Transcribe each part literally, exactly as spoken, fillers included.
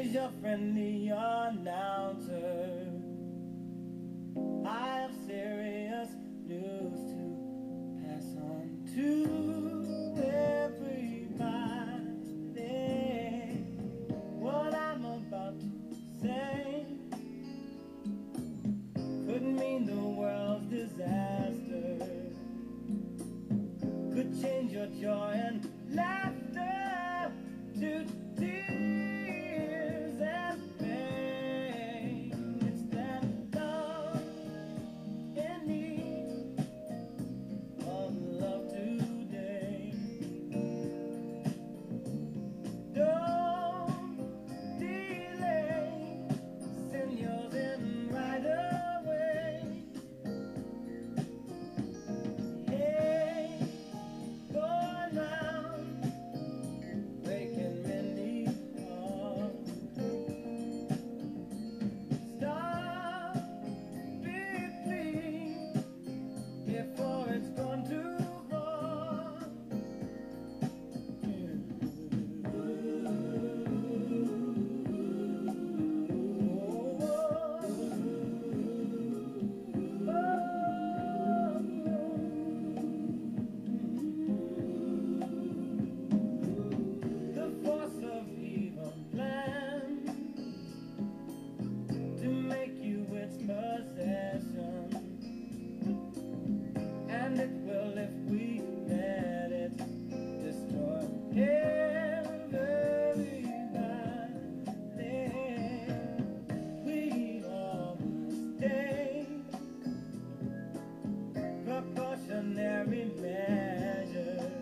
is your friendly announcer. I have serious news to pass on to everybody. What I'm about to say could mean the world's disaster, could change your joy and laughter to tears and pain. It's that love in need of love today. Don't delay, send yours in right away. Hey, going round, breaking many hearts. Stop it, please, before it's gone too far. The force of evil plans to make you its possession, and it will, if we let it, destroy everybody. We all must take precautionary measures.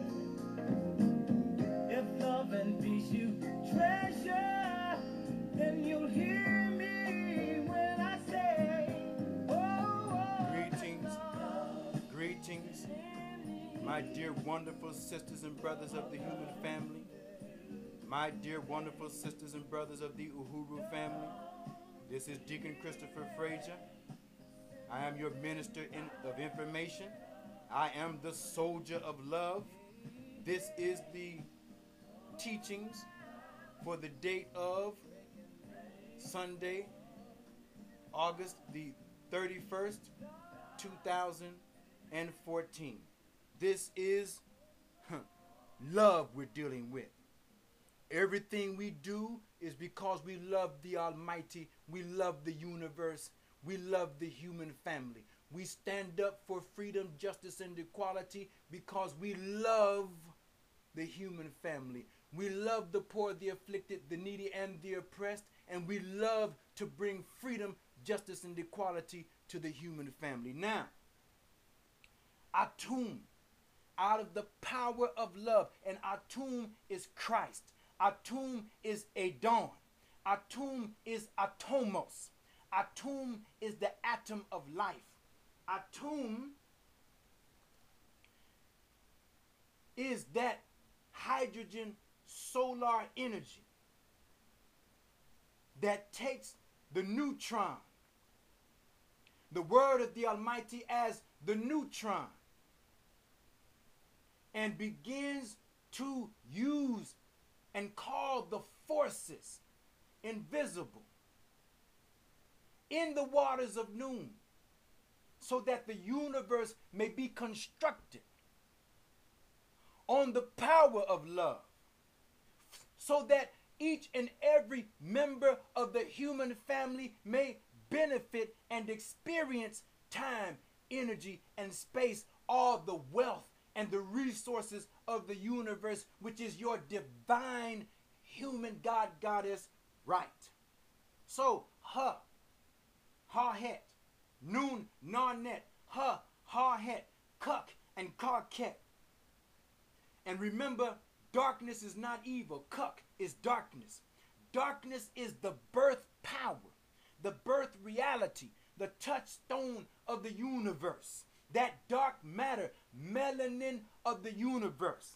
If love and peace you treasure, then you'll hear me when I say, oh, oh, Greetings, greetings, my dear wonderful sisters and brothers of the human family, my dear wonderful sisters and brothers of the Uhuru family. This is Deacon Christopher Frazier. I am your minister in, of information. I am the soldier of love. This is the teachings for the date of Sunday, August the thirty-first, two thousand fourteen. This is huh, love we're dealing with. Everything we do is because we love the Almighty, we love the universe, we love the human family. We stand up for freedom, justice, and equality because we love the human family. We love the poor, the afflicted, the needy, and the oppressed, and we love to bring freedom, justice, and equality to the human family. Now, Atum, out of the power of love, and Atum is Christ. Atum is Adon. Atum is Atomos. Atum is the atom of life. Atum is that hydrogen solar energy that takes the neutron, the word of the Almighty as the neutron, and begins to use and call the forces invisible in the waters of noon, so that the universe may be constructed on the power of love, so that each and every member of the human family may benefit and experience time, energy, and space, all the wealth and the resources of the universe, which is your divine human God, goddess, right. So, ha, ha het, noon, narnet, ha, ha het, cuck, and karket. And remember, darkness is not evil. Cuck is darkness. Darkness is the birth power, the birth reality, the touchstone of the universe. That dark matter, melanin of the universe,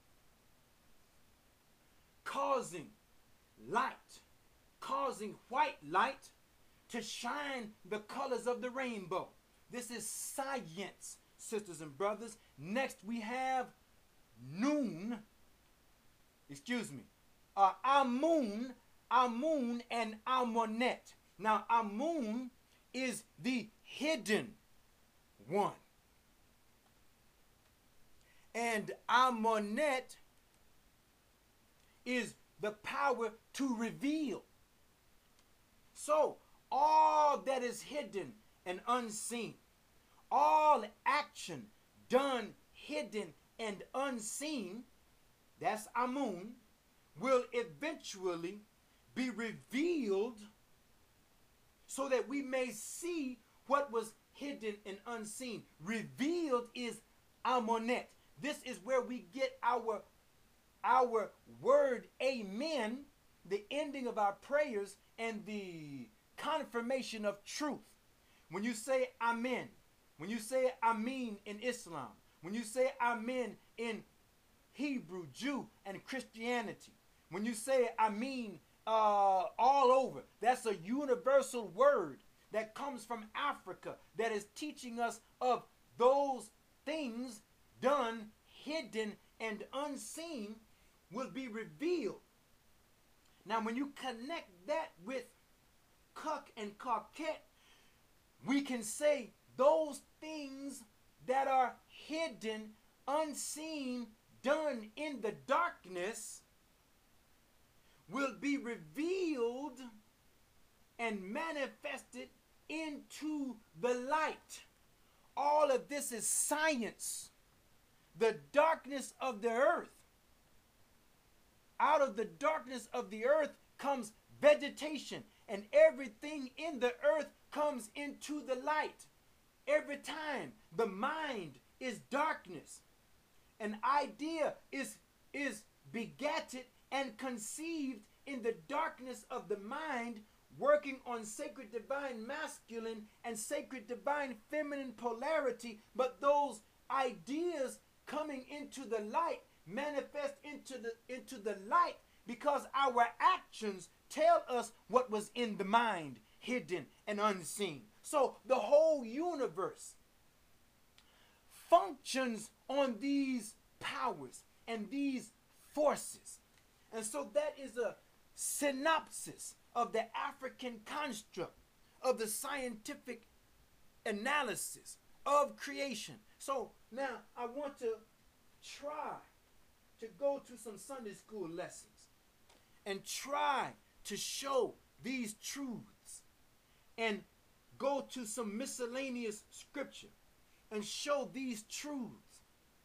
causing light, causing white light to shine the colors of the rainbow. This is science, sisters and brothers. Next we have noon, excuse me, uh, Amun, Amun and Amonet. Now, Amun is the hidden one. And Amonet is the power to reveal. So, all that is hidden and unseen, all action done hidden and unseen, that's Amun, will eventually be revealed so that we may see what was hidden and unseen. Revealed is Amonet. This is where we get our, our word amen, the ending of our prayers and the confirmation of truth. When you say amen, when you say amen in Islam, when you say amen in Hebrew, Jew, and Christianity, when you say amen uh, all over, that's a universal word that comes from Africa that is teaching us of those things done, hidden, and unseen will be revealed. Now, when you connect that with Kuk and Kakhet, we can say those things that are hidden, unseen, done in the darkness will be revealed and manifested into the light. All of this is science. The darkness of the earth. Out of the darkness of the earth comes vegetation, and everything in the earth comes into the light. Every time the mind is darkness, an idea is, is begatted and conceived in the darkness of the mind, working on sacred divine masculine and sacred divine feminine polarity, but those ideas coming into the light manifest into the into the light because our actions tell us what was in the mind, hidden and unseen. So the whole universe functions on these powers and these forces. And so that is a synopsis of the African construct of the scientific analysis of creation. So now I want to try to go to some Sunday school lessons and try to show these truths and go to some miscellaneous scripture and show these truths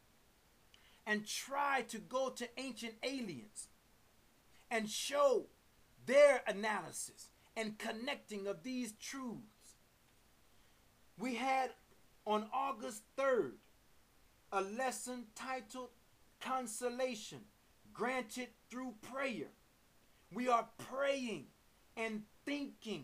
and try to go to ancient aliens and show their analysis and connecting of these truths. We had on August third a lesson titled Consolation Granted Through Prayer. We are praying and thinking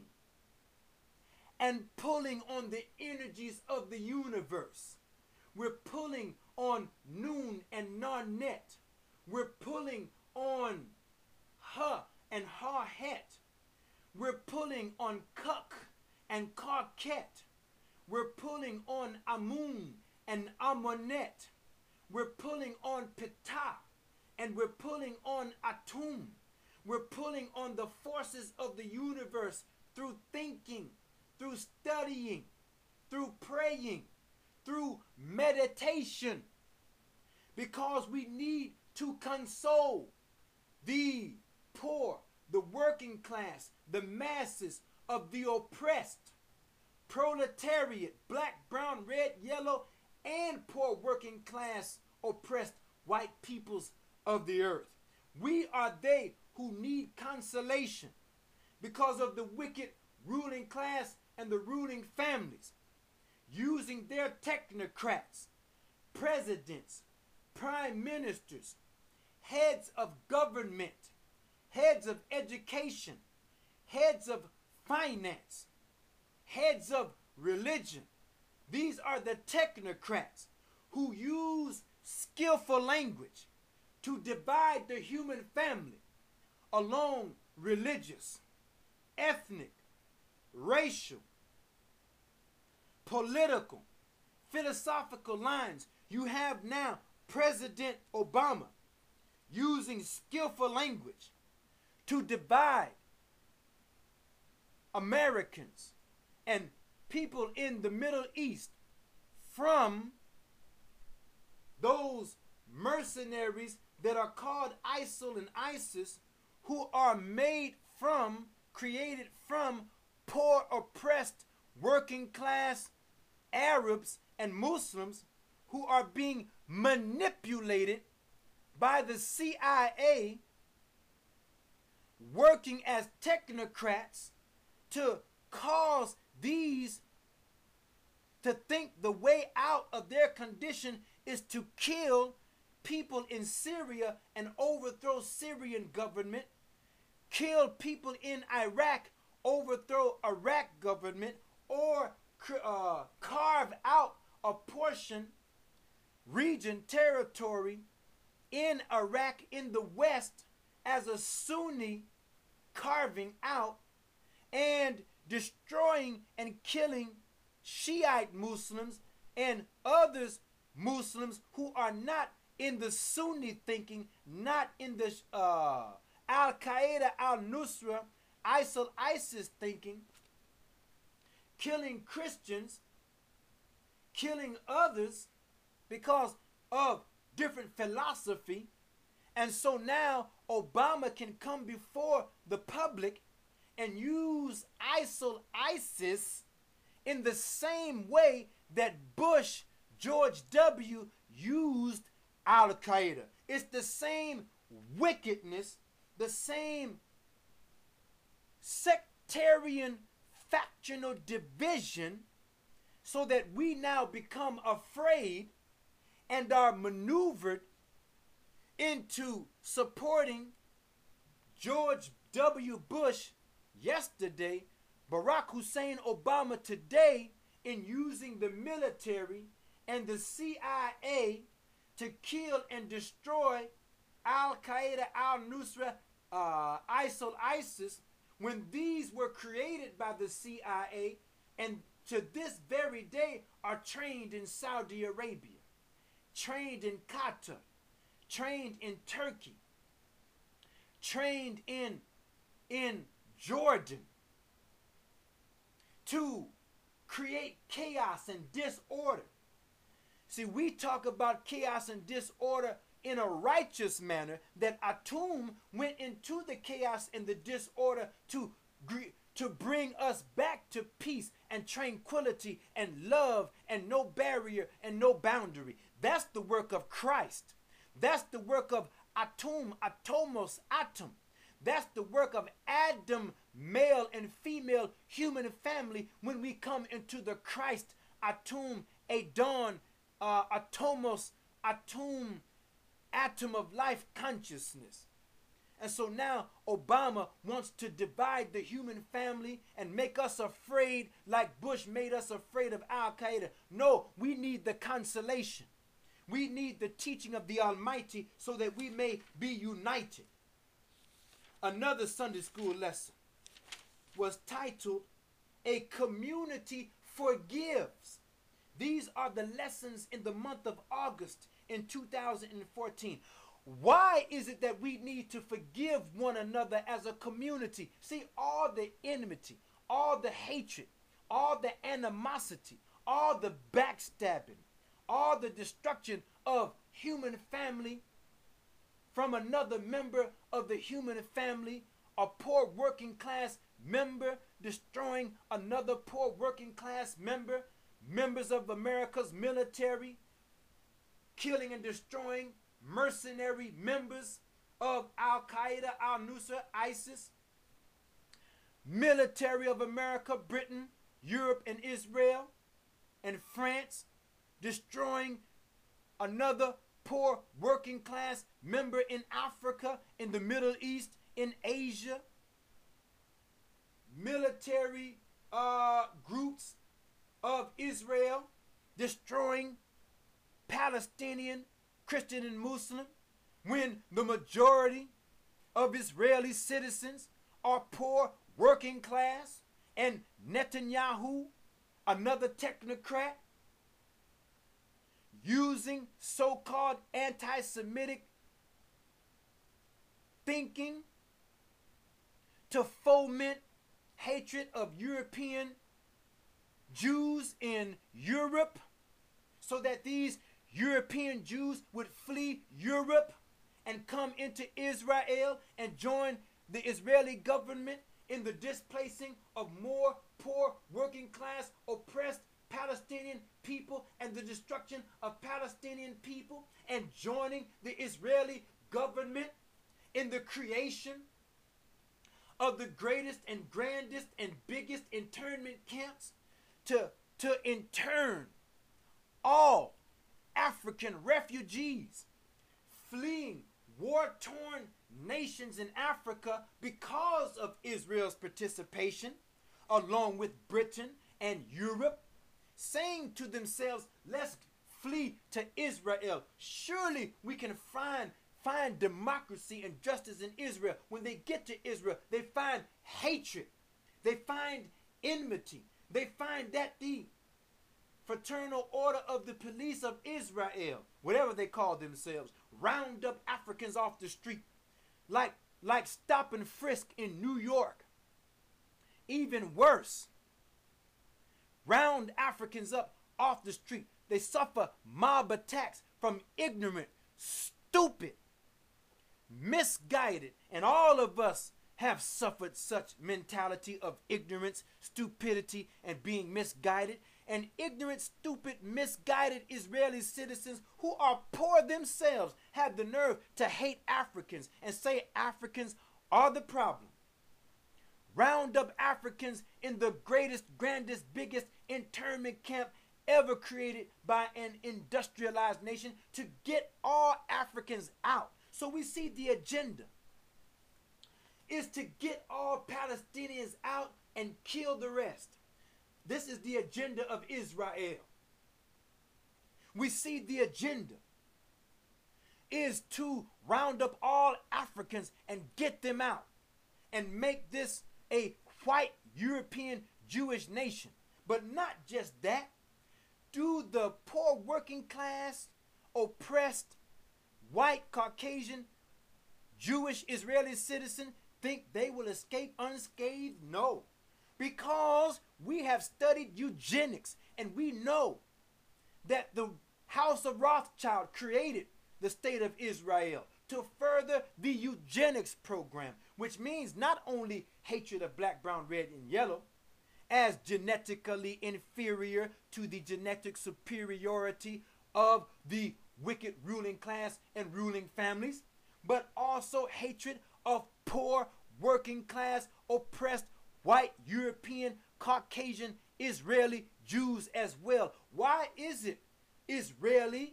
and pulling on the energies of the universe. We're pulling on Nun and Narnet. We're pulling on Ha and Ha-Het. We're pulling on Kuk and Kakhet. We're pulling on Amun and Amonet. We're pulling on Ptah, and we're pulling on Atum. We're pulling on the forces of the universe through thinking, through studying, through praying, through meditation, because we need to console the poor, the working class, the masses of the oppressed, proletariat, black, brown, red, yellow, and poor working class oppressed white peoples of the earth. We are they who need consolation because of the wicked ruling class and the ruling families using their technocrats, presidents, prime ministers, heads of government, heads of education, heads of finance, heads of religion. These are the technocrats who use skillful language to divide the human family along religious, ethnic, racial, political, philosophical lines. You have now President Obama using skillful language to divide Americans and people in the Middle East from those mercenaries that are called ISIL and ISIS, who are made from, created from poor, oppressed, working class Arabs and Muslims who are being manipulated by the C I A, working as technocrats to cause these to think the way out of their condition is to kill people in Syria and overthrow Syrian government, kill people in Iraq, overthrow Iraq government, or uh, carve out a portion, region, territory in Iraq in the West as a Sunni carving out, and destroying and killing Shiite Muslims and others Muslims who are not in the Sunni thinking, not in the uh, Al-Qaeda, Al-Nusra, ISIL, ISIS thinking, killing Christians, killing others because of different philosophy. And so now Obama can come before the public and use ISIL, ISIS in the same way that Bush, George W. used Al-Qaeda. It's the same wickedness, the same sectarian factional division, so that we now become afraid and are maneuvered into supporting George W. Bush yesterday, Barack Hussein Obama today, in using the military and the C I A to kill and destroy Al-Qaeda, Al-Nusra, uh, ISIL, ISIS, when these were created by the C I A and to this very day are trained in Saudi Arabia, trained in Qatar, trained in Turkey, trained in, in Jordan, to create chaos and disorder. See, we talk about chaos and disorder in a righteous manner, that Atum went into the chaos and the disorder to, to bring us back to peace and tranquility and love and no barrier and no boundary. That's the work of Christ. That's the work of Atum, Atomos, Atom. That's the work of Adam, male and female human family, when we come into the Christ, Atum, Adon, uh, Atomos, Atum, atom of life consciousness. And so now Obama wants to divide the human family and make us afraid like Bush made us afraid of Al-Qaeda. No, we need the consolation. We need the teaching of the Almighty so that we may be united. Another Sunday school lesson was titled, A Community Forgives. These are the lessons in the month of August in two thousand fourteen. Why is it that we need to forgive one another as a community? See, all the enmity, all the hatred, all the animosity, all the backstabbing, all the destruction of human family from another member of the human family, a poor working class member destroying another poor working class member, members of America's military killing and destroying mercenary members of Al-Qaeda, Al-Nusra, ISIS, military of America, Britain, Europe, and Israel, and France destroying another poor working class member in Africa, in the Middle East, in Asia, military uh, groups of Israel destroying Palestinian, Christian, and Muslim, when the majority of Israeli citizens are poor, working class, and Netanyahu, another technocrat, using so-called anti-Semitic thinking to foment hatred of European Jews in Europe, so that these European Jews would flee Europe and come into Israel and join the Israeli government in the displacing of more poor, working class, oppressed Palestinian people and the destruction of Palestinian people, and joining the Israeli government in the creation of the greatest and grandest and biggest internment camps to, to intern all African refugees fleeing war-torn nations in Africa because of Israel's participation, along with Britain and Europe, saying to themselves, let's flee to Israel. Surely we can find find democracy and justice in Israel. When they get to Israel, they find hatred. They find enmity. They find that the Fraternal Order of the Police of Israel, whatever they call themselves, round up Africans off the street, like, like stop and frisk in New York. Even worse, round Africans up off the street. They suffer mob attacks from ignorant, stupid, misguided, and all of us have suffered such mentality of ignorance, stupidity, and being misguided. And ignorant, stupid, misguided Israeli citizens who are poor themselves have the nerve to hate Africans and say Africans are the problem. Round up Africans in the greatest, grandest, biggest internment camp ever created by an industrialized nation to get all Africans out. So we see the agenda is to get all Palestinians out and kill the rest. This is the agenda of Israel. We see the agenda is to round up all Africans and get them out and make this a white European Jewish nation. But not just that. Do the poor working class, oppressed, white, Caucasian, Jewish Israeli citizen think they will escape unscathed? No. Because we have studied eugenics and we know that the House of Rothschild created the state of Israel to further the eugenics program, which means not only hatred of black, brown, red, and yellow as genetically inferior to the genetic superiority of the wicked ruling class and ruling families, but also hatred of poor, working class, oppressed, white, European, Caucasian, Israeli Jews as well. Why is it Israeli,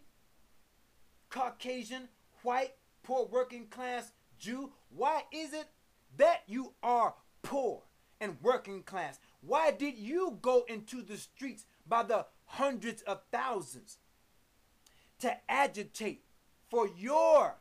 Caucasian, white, poor, working class Jew? Why is it that you are poor and working class? Why did you go into the streets by the hundreds of thousands to agitate for your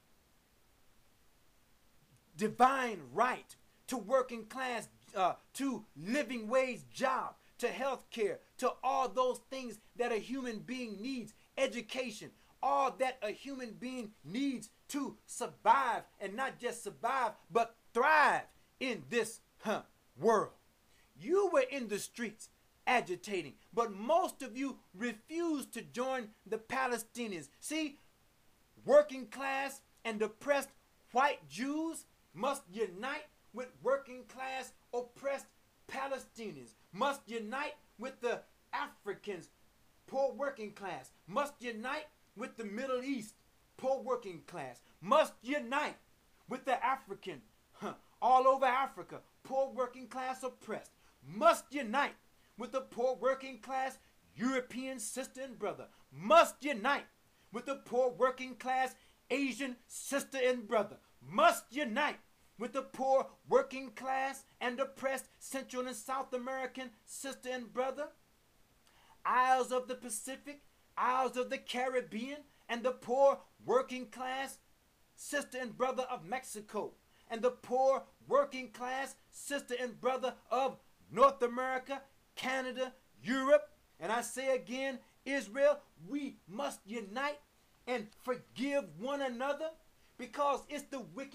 divine right to working class, uh, to living wage job, to health care, to all those things that a human being needs, education, all that a human being needs to survive, and not just survive, but thrive in this huh, world? You were in the streets agitating, but most of you refused to join the Palestinians. See, working class and oppressed white Jews must unite with working class oppressed Palestinians, must unite with the Africans, poor working class, must unite with the Middle East, poor working class, must unite with the African, huh, all over Africa, poor working class oppressed, must unite with the poor working class European sister and brother, must unite with the poor working class Asian sister and brother, must unite with the poor working class and oppressed Central and South American sister and brother, Isles of the Pacific, Isles of the Caribbean, and the poor working class sister and brother of Mexico, and the poor working class sister and brother of North America, Canada, Europe. And I say again, Israel, we must unite and forgive one another, because it's the wicked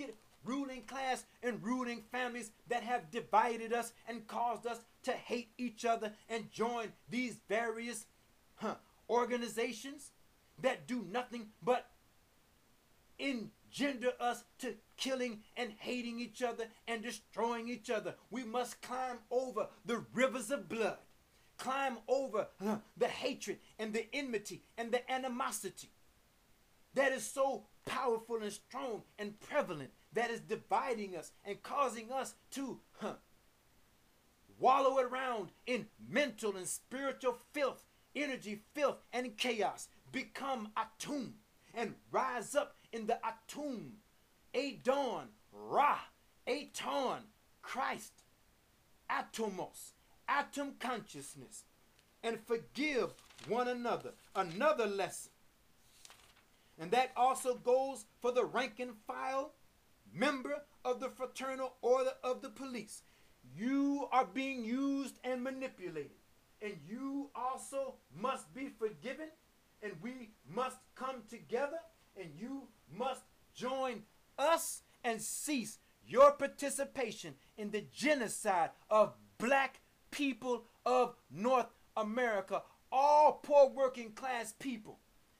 ruling class and ruling families that have divided us and caused us to hate each other and join these various huh, organizations that do nothing but engender us to killing and hating each other and destroying each other. We must climb over the rivers of blood, climb over uh, the hatred and the enmity and the animosity that is so powerful and strong and prevalent, that is dividing us and causing us to huh, wallow around in mental and spiritual filth, energy, filth, and chaos. Become Atum and rise up in the Atum, Adon, Ra, Aton, Christ, Atomos, atom consciousness, and forgive one another. Another lesson. And that also goes for the rank and file member of the Fraternal Order of the Police. You are being used and manipulated, and you also must be forgiven, and we must come together, and you must join us and cease your participation in the genocide of black people of North America, all poor working class people.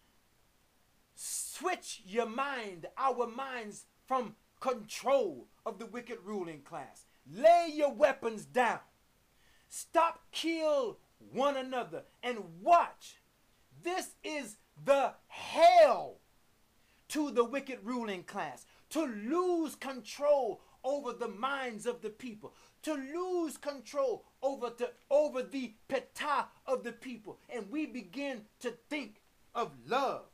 Switch your mind, our minds, from control of the wicked ruling class. Lay your weapons down. Stop, kill one another, and watch. This is the hell to the wicked ruling class, to lose control over the minds of the people, to lose control over the, over the peta of the people. And we begin to think of love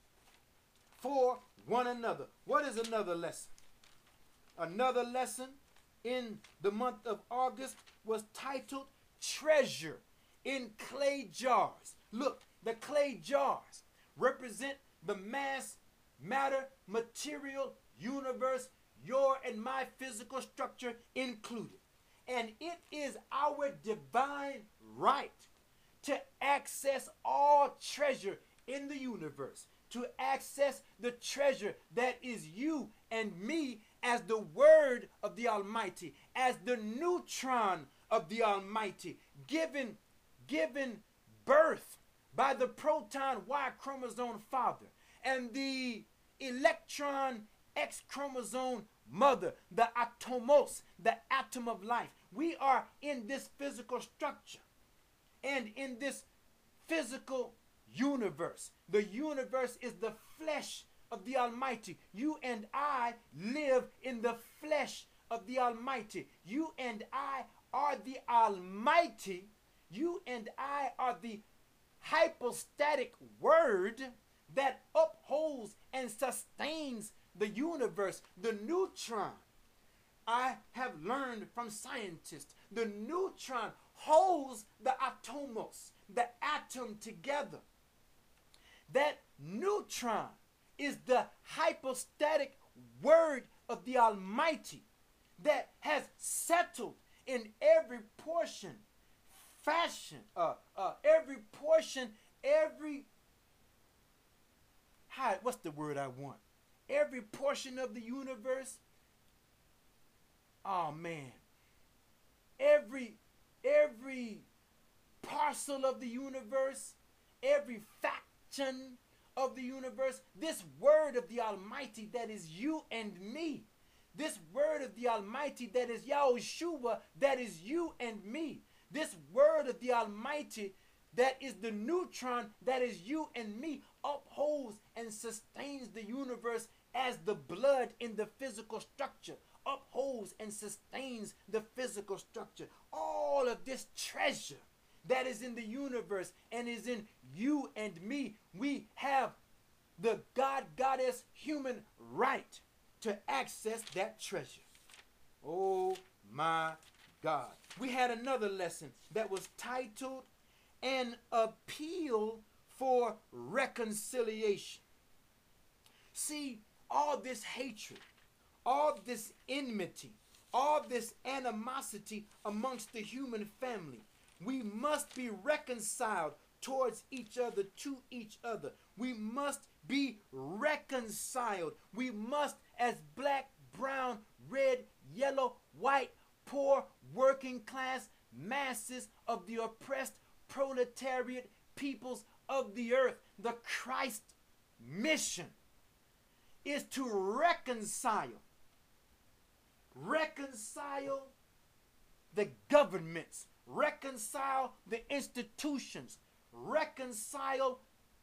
for one another. What is another lesson? Another lesson in the month of August was titled Treasure in Clay Jars. Look, the clay jars represent the mass matter material universe, your and my physical structure included. And it is our divine right to access all treasure in the universe, to access the treasure that is you and me as the word of the Almighty, as the neutron of the Almighty, given, given birth by the proton Y chromosome father and the electron X chromosome mother, the atomos, the atom of life. We are in this physical structure and in this physical universe. The universe is the flesh of the Almighty. You and I live in the flesh of the Almighty. You and I are the Almighty. You and I are the hypostatic word that upholds and sustains the universe, the neutron. I have learned from scientists, the neutron holds the atomos, the atom together. That neutron is the hypostatic word of the Almighty that has settled in every portion, fashion, uh, uh, every portion, every, how, what's the word I want? Every portion of the universe. Oh man. Every, every parcel of the universe, every faction of the universe, this word of the Almighty that is you and me, this word of the Almighty that is Yahushua, that is you and me, this word of the Almighty that is the neutron that is you and me, upholds and sustains the universe as the blood in the physical structure, upholds and sustains the physical structure. All of this treasure that is in the universe and is in you and me, we have the God, Goddess, human right to access that treasure. Oh my God. We had another lesson that was titled An Appeal for Reconciliation. See, all this hatred, all this enmity, all this animosity amongst the human family, we must be reconciled towards each other, to each other. We must be reconciled. We must, as black, brown, class masses of the oppressed proletariat peoples of the earth. The Christ mission is to reconcile, reconcile the governments, reconcile the institutions, reconcile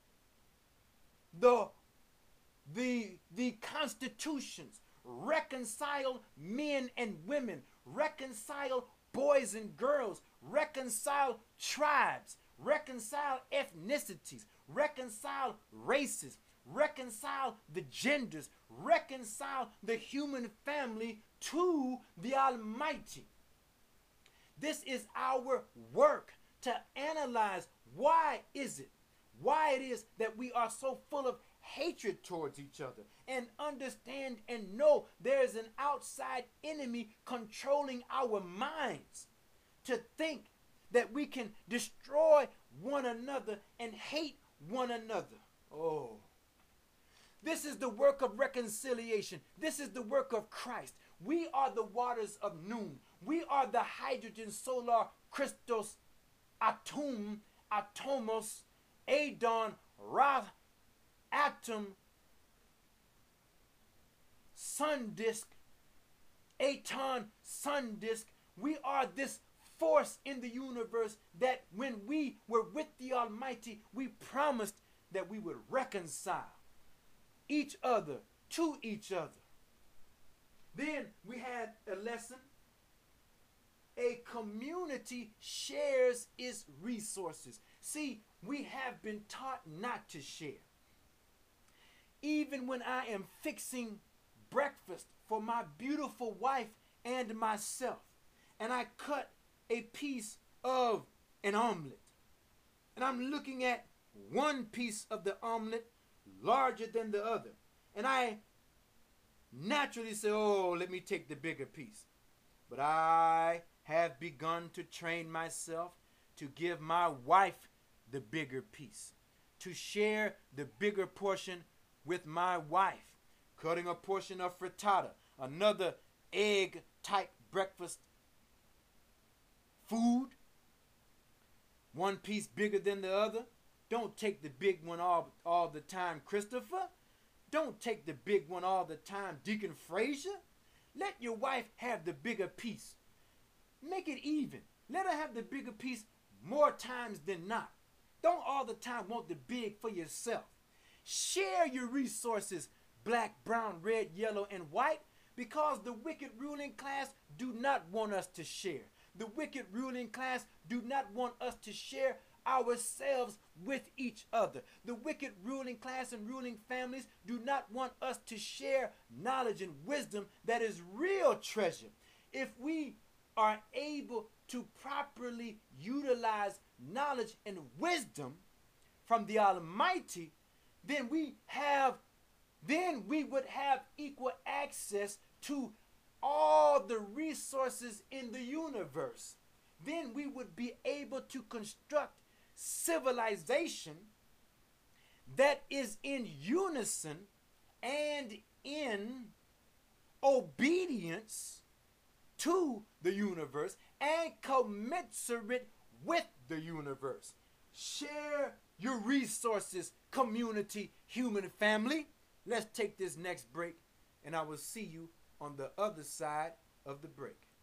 the, the, the constitutions, reconcile men and women, reconcile boys and girls, reconcile tribes, reconcile ethnicities, reconcile races, reconcile the genders, reconcile the human family to the Almighty. This is our work, to analyze why is it, why it is that we are so full of hatred towards each other, and understand and know there is an outside enemy controlling our minds to think that we can destroy one another and hate one another. Oh, this is the work of reconciliation. This is the work of Christ. We are the waters of noon. We are the hydrogen solar Christos atom, atomos, adon, ra, atom, sun disk, aton, sun disk. We are this force in the universe that when we were with the Almighty, we promised that we would reconcile each other to each other. Then we had a lesson. A community shares its resources. See, we have been taught not to share. Even when I am fixing breakfast for my beautiful wife and myself, and I cut a piece of an omelet, and I'm looking at one piece of the omelet larger than the other, and I naturally say, oh, let me take the bigger piece. But I have begun to train myself to give my wife the bigger piece, to share the bigger portion with my wife, cutting a portion of frittata, another egg type breakfast food, one piece bigger than the other. Don't take the big one all, all the time, Christopher. Don't take the big one all the time, Deacon Frazier. Let your wife have the bigger piece. Make it even. Let her have the bigger piece more times than not. Don't all the time want the big for yourself. Share your resources, black, brown, red, yellow, and white, because the wicked ruling class do not want us to share. The wicked ruling class do not want us to share ourselves with each other. The wicked ruling class and ruling families do not want us to share knowledge and wisdom that is real treasure. If we are able to properly utilize knowledge and wisdom from the Almighty, then we have, then we would have equal access to all the resources in the universe. Then we would be able to construct civilization that is in unison and in obedience to the universe and commensurate with the universe. Share your resources, community, human family. Let's take this next break, and I will see you on the other side of the break.